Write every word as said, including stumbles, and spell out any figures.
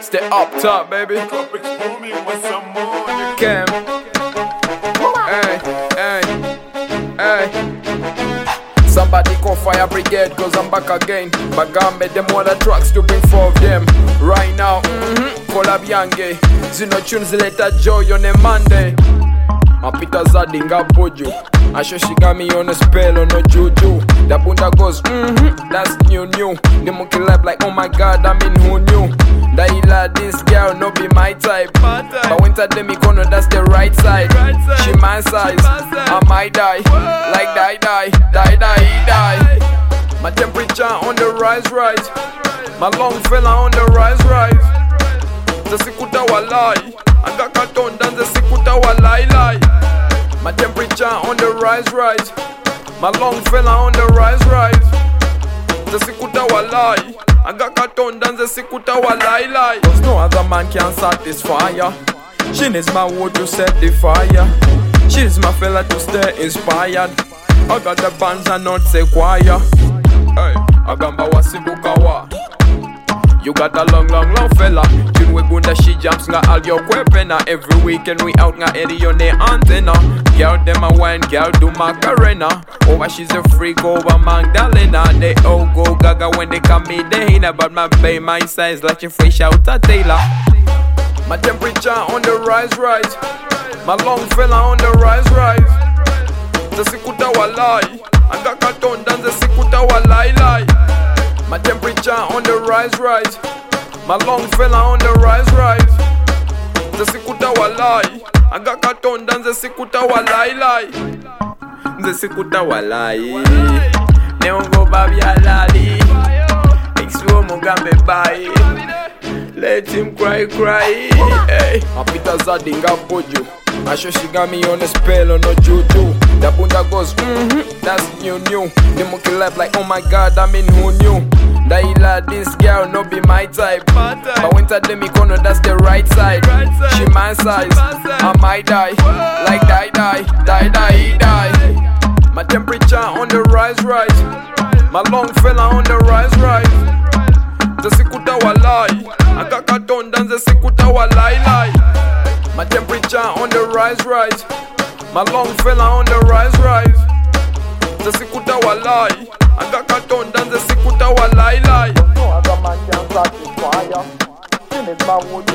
Stay up top, baby. Cam. Hey, hey, hey. Somebody call fire brigade, cause I'm back again. Bagambe, them other tracks to bring four of them. Right now, mm-hmm, collab Yange. Zino tunes later joy on a Monday. My Peter Zadinga Bojo. I sure she got me on a spell on no juju. That bunda goes, mm-hmm, that's new new. The monkey lap like, oh my god, I mean who knew? That he like this girl, no be my type. But when tell them gonna, that's the right side. She my size, I might die. Like die, die, die, die, die. My temperature on the rise, rise. My long fella on the rise, rise. The sikuta walai. I got carton down the sikuta walai lai. My temperature on the rise, rise. My long fella on the rise, rise. The sikuta walai. I got carton down the sikuta walai lai. Cause no other man can satisfy ya. She needs my wood to set the fire. She needs my fella to stay inspired. I got the bands and not say choir. Hey, agamba wasibukawa. You got a long, long, long fella. Tune we gunda she jumps nga all your kwepena. Every weekend we out nga eddy on the antenna. Girl them a wine, girl do Macarena. Over she's a freak over Magdalena. They all go gaga when they come me they ain't about my bae, my size like she fresh out a Taylor. My temperature on the rise, rise. My long fella on the rise, rise. The sikuta walai. I got carton down the sikuta walai lai. My temperature on the rise, rise. My long fella on the rise, rise. The sikuta walai. I got carton down the sikuta walai lai. The sikuta walai. Neongo babi alali. Exwo mugambe bai. Let him cry, cry. Hey, my Peter Zadinga Bojo. I sure she got me on a spell on no juju. That bunda goes, mm-hmm, that's new new. The monkey lap like, oh my god, I mean who knew? That he like this girl, no be my type. But when tell them gonna, that's the right side. She my size, I might die. Like die, die, die, die, die. My temperature on the rise, rise. My long fella on the rise, rise. The sikuta walai. I got carton down the sikuta walai lai. My temperature on the rise, rise. My long fella on the rise, rise. The sikuta walai. I got carton down the sikuta walai lai. No other man can satisfy ya. She needs my wood